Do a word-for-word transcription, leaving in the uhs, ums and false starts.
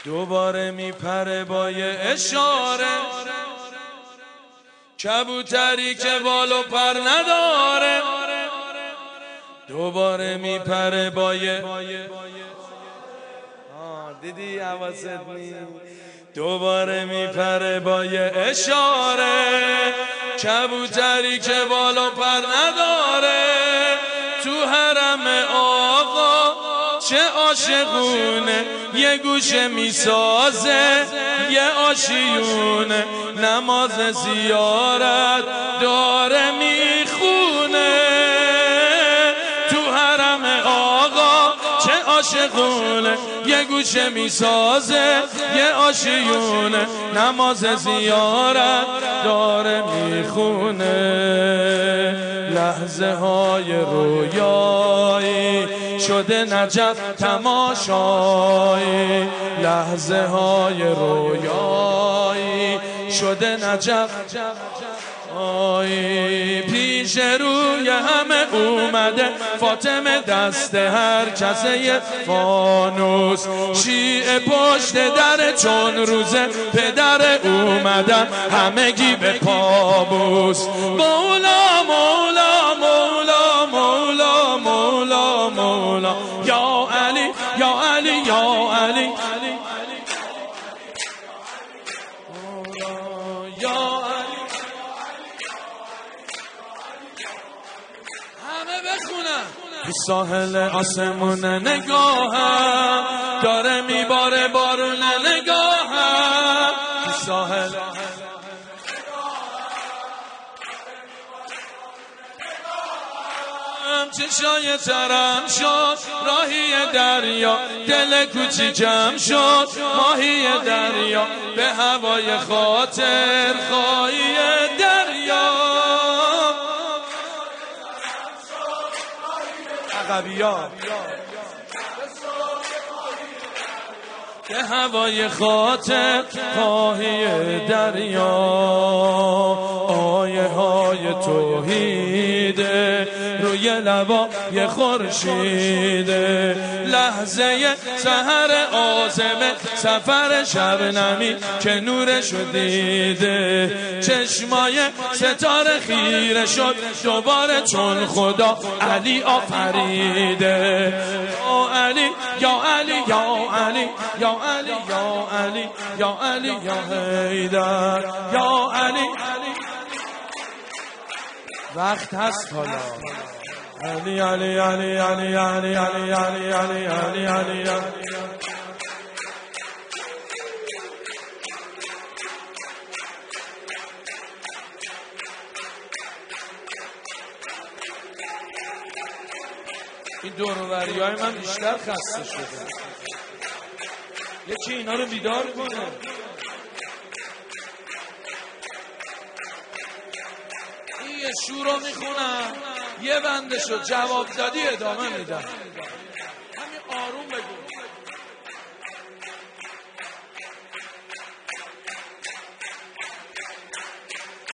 دوباره میپره با یه اشاره، کبوتری که بال و پر نداره. دوباره میپره با یه دیدی حواست نیست. دوباره میپره با یه اشاره، کبوتری که بال و پر نداره. تو حرم آقا چه عاشقونه، یه گوشه میسازه یه آشیونه، نماز زیارت داره میخونه. تو حرم آقا چه عاشقونه، یه گوشه میسازه یه آشیونه، نماز زیارت داره میخونه. لحظه های رویایی شده نجف تماشایی، لحظه های رویایی شده نجف آی. پیش روی همه اومده فاطمه، دست هر کسه فانوس. شیعه پشت در چون روزه پدر اومدن همگی به پابوس. مولا مولا مولا مولا مولا مولا یا علی یا علی یا علی یا علی. همه بخونن. تو ساحل آسمون نگاهم داره میباره بارون، نگاهم تو ساحل چشای ترم شد راهی دریا، دل کوچیکم شد ماهی دریا، به هوای خاطر خواهی دریا. عقبیا به هوای خاطر خواهی دریا. آیه های توحیده روی لبا یه خورشیده، لحظه سحر عازمه سفر شبنمی که نورشو دیده. چشمای ستاره خیره شد دوباره چون خدا علی آفریده. یا علی یا علی یا علی یا علی یا علی یا علی یا حیدر یا علی. وقت هست حالا. علی علی علی علی علی علی علی علی علی علی علی. این دور و بریای من بیشتر خسته شده. یکی اینا رو بیدار کنه. این یه شورو میخونم، یه بنده شد جواب دادی ادامه میدم. همین آروم بگو.